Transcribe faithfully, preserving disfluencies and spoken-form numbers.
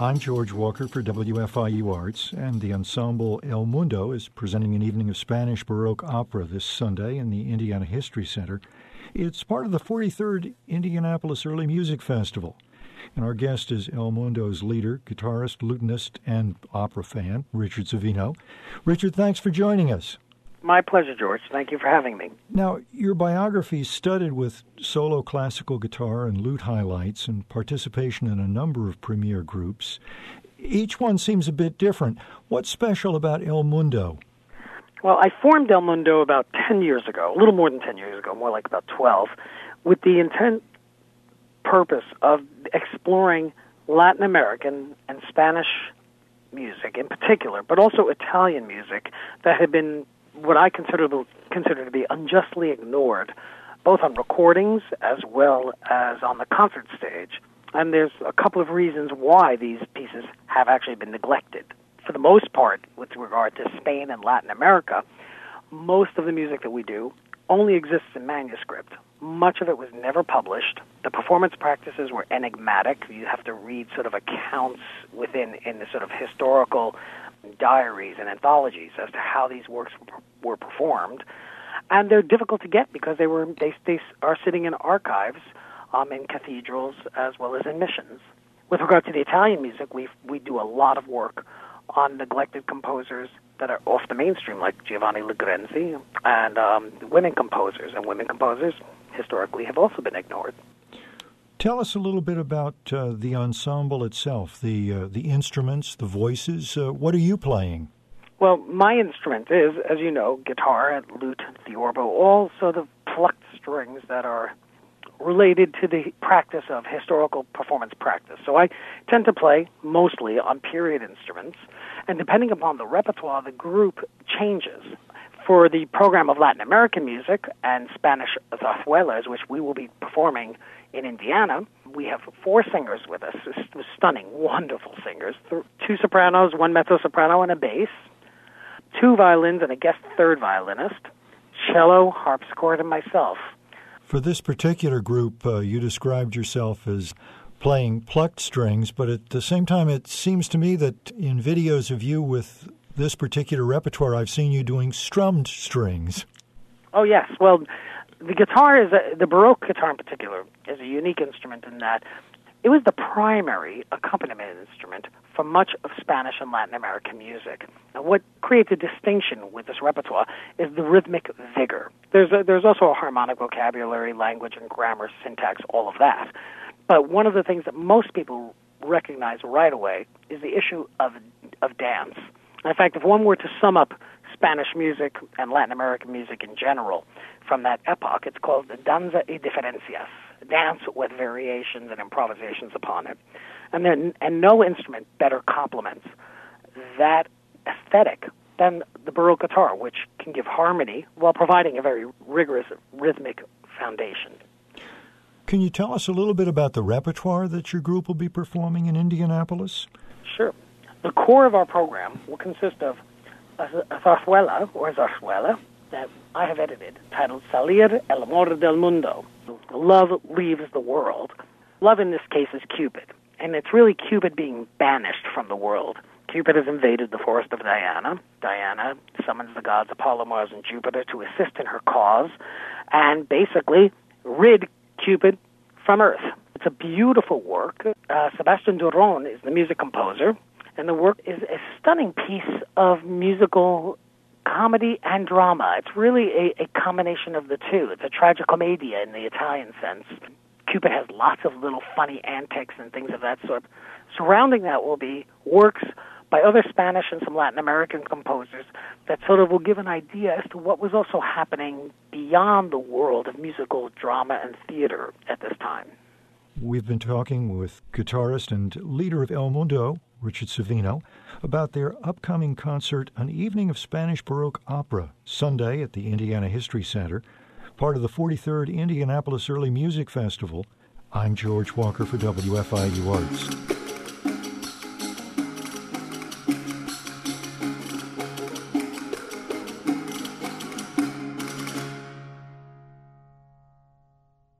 I'm George Walker for W F I U Arts, and the ensemble El Mundo is presenting an evening of Spanish Baroque opera this Sunday in the Indiana History Center. It's part of the forty-third Indianapolis Early Music Festival. And our guest is El Mundo's leader, guitarist, lutenist, and opera fan, Richard Savino. Richard, thanks for joining us. My pleasure, George. Thank you for having me. Now, your biography is studded with solo classical guitar and lute highlights and participation in a number of premier groups. Each one seems a bit different. What's special about El Mundo? Well, I formed El Mundo about ten years ago, a little more than ten years ago, more like about twelve, with the intent purpose of exploring Latin American and Spanish music in particular, but also Italian music that had been what I consider to, consider to be unjustly ignored, both on recordings as well as on the concert stage. And there's a couple of reasons why these pieces have actually been neglected. For the most part, with regard to Spain and Latin America, most of the music that we do only exists in manuscript. Much of it was never published. The performance practices were enigmatic. You have to read sort of accounts within in the sort of historical diaries and anthologies as to how these works were performed, and they're difficult to get because they were they, they are sitting in archives um, in cathedrals as well as in missions. With regard to the Italian music, we we do a lot of work on neglected composers that are off the mainstream, like Giovanni Ligrenzi, and um, women composers, and women composers historically have also been ignored. Tell us a little bit about uh, the ensemble itself, the uh, the instruments, the voices. Uh, what are you playing? Well, my instrument is, as you know, guitar, lute, theorbo, all sort of plucked strings that are related to the practice of historical performance practice. So I tend to play mostly on period instruments, and depending upon the repertoire, the group changes. For the program of Latin American music and Spanish zarzuelas, which we will be performing in Indiana, we have four singers with us, stunning, wonderful singers, two sopranos, one mezzo-soprano, and a bass, two violins and a guest third violinist, cello, harpsichord, and myself. For this particular group, uh, you described yourself as playing plucked strings, but at the same time, it seems to me that in videos of you with this particular repertoire, I've seen you doing strummed strings. Oh, yes. Well, the guitar, is a, the Baroque guitar in particular, is a unique instrument in that it was the primary accompaniment instrument for much of Spanish and Latin American music. And what creates a distinction with this repertoire is the rhythmic vigor. There's a, there's also a harmonic vocabulary, language and grammar, syntax, all of that. But one of the things that most people recognize right away is the issue of of dance. In fact, if one were to sum up Spanish music and Latin American music in general from that epoch, it's called the danza y diferencias, dance with variations and improvisations upon it. And then, and no instrument better complements that aesthetic than the Baroque guitar, which can give harmony while providing a very rigorous rhythmic foundation. Can you tell us a little bit about the repertoire that your group will be performing in Indianapolis? Sure. The core of our program will consist of a, a zarzuela, or zarzuela, that I have edited, titled Salir el Amor del Mundo, Love Leaves the World. Love in this case is Cupid, and it's really Cupid being banished from the world. Cupid has invaded the forest of Diana. Diana summons the gods Apollo, Mars, and Jupiter to assist in her cause, and basically rid Cupid from Earth. It's a beautiful work. Uh, Sebastian Duron is the music composer, and the work is a stunning piece of musical comedy and drama. It's really a, a combination of the two. It's a tragicommedia in the Italian sense. Cupid has lots of little funny antics and things of that sort. Surrounding that will be works by other Spanish and some Latin American composers that sort of will give an idea as to what was also happening beyond the world of musical drama and theater at this time. We've been talking with guitarist and leader of El Mundo, Richard Savino, about their upcoming concert, An Evening of Spanish Baroque Opera, Sunday at the Indiana History Center, part of the forty-third Indianapolis Early Music Festival. I'm George Walker for W F I U Arts.